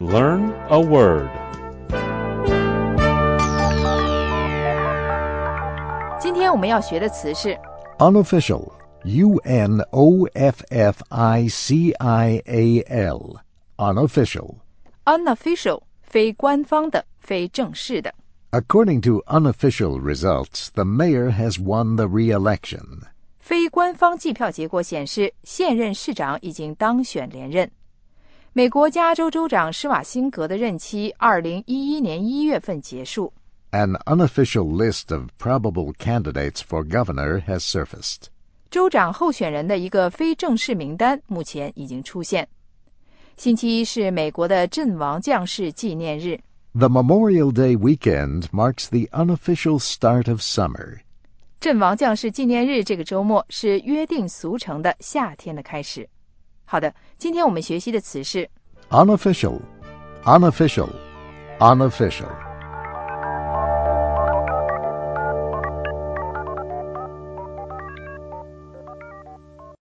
Learn a word. 今天我们要学的词是 Unofficial, U-N-O-F-F-I-C-I-A-L, unofficial. unofficial 非官方的非正式的 According to unofficial results, the mayor has won the re-election. 非官方计票结果显示现任市长已经当选连任。美国加州州长施瓦辛格的任期2011年1月份结束。 An unofficial list of probable candidates for governor has surfaced. 州长候选人的一个非正式名单目前已经出现。星期一是美国的阵亡将士纪念日。 The Memorial Day weekend marks the unofficial start of summer. 阵亡将士纪念日这个周末是约定俗成的夏天的开始。好的，今天我们学习的词是 Unofficial, unofficial, unofficial.